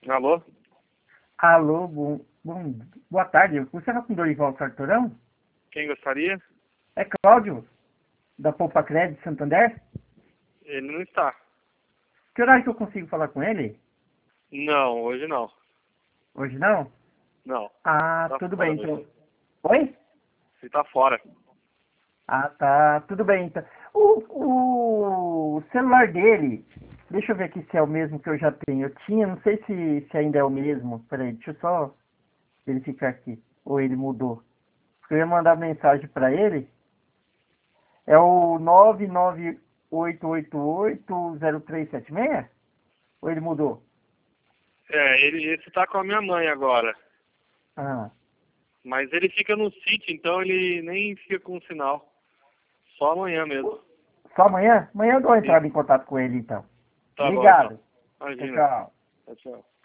Alô? Alô, boa tarde. Você fala com Dorival Sartorão? Quem gostaria? É Cláudio, da Poupa Crédito Santander? Ele não está. Que horário que eu consigo falar com ele? Não, hoje não. Hoje não? Não. Ah, Tá tudo fora bem, então. hoje. Oi? Você tá fora. Ah, tá. Tudo bem, então. O celular dele, deixa eu ver aqui se é o mesmo que eu já tenho. Eu tinha, não sei se ainda é o mesmo. Peraí, deixa eu só verificar aqui. Ou ele mudou. Porque eu ia mandar mensagem para ele. É o 998880376? Ou ele mudou? Esse tá com a minha mãe agora. Ah, Mas ele fica no sítio, então ele nem fica com sinal. Só amanhã mesmo. só amanhã? Amanhã eu dou uma Isso. entrada em contato com ele, então. Tá bom, então. Obrigado. Tchau, Imagina. tchau. Tchau, tchau.